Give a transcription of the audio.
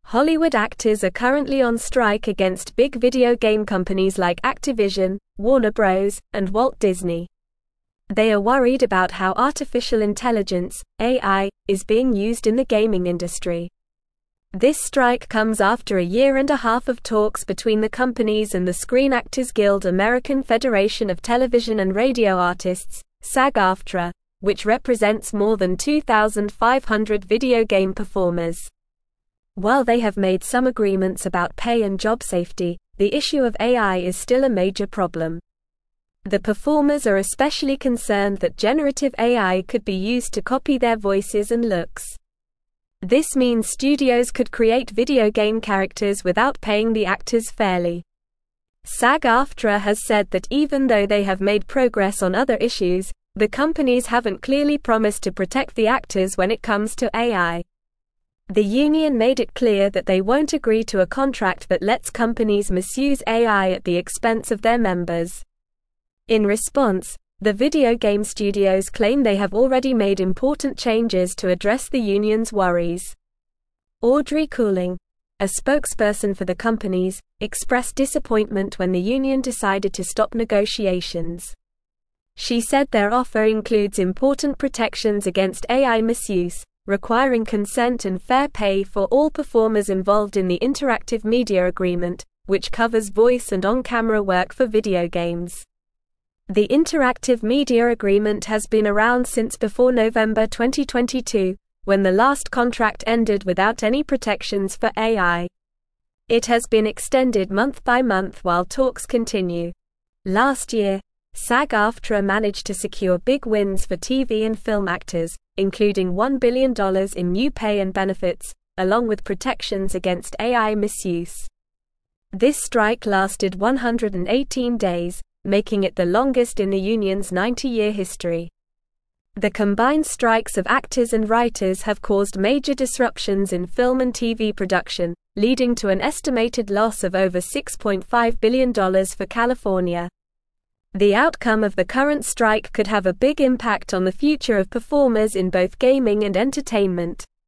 Hollywood actors are currently on strike against big video game companies like Activision, Warner Bros., and Walt Disney. They are worried about how artificial intelligence, AI, is being used in the gaming industry. This strike comes after a year and a half of talks between the companies and the Screen Actors Guild American Federation of Television and Radio Artists, SAG-AFTRA, which represents more than 2,500 video game performers. While they have made some agreements about pay and job safety, the issue of AI is still a major problem. The performers are especially concerned that generative AI could be used to copy their voices and looks. This means studios could create video game characters without paying the actors fairly. SAG-AFTRA has said that even though they have made progress on other issues, the companies haven't clearly promised to protect the actors when it comes to AI. The union made it clear that they won't agree to a contract that lets companies misuse AI at the expense of their members. In response, the video game studios claim they have already made important changes to address the union's worries. Audrey Cooling, a spokesperson for the companies, expressed disappointment when the union decided to stop negotiations. She said their offer includes important protections against AI misuse, requiring consent and fair pay for all performers involved in the Interactive Media Agreement, which covers voice and on-camera work for video games. The Interactive Media Agreement has been around since before November 2022, when the last contract ended without any protections for AI. It has been extended month by month while talks continue. Last year, SAG-AFTRA managed to secure big wins for TV and film actors, including $1 billion in new pay and benefits, along with protections against AI misuse. This strike lasted 118 days, making it the longest in the union's 90-year history. The combined strikes of actors and writers have caused major disruptions in film and TV production, leading to an estimated loss of over $6.5 billion for California. The outcome of the current strike could have a big impact on the future of performers in both gaming and entertainment.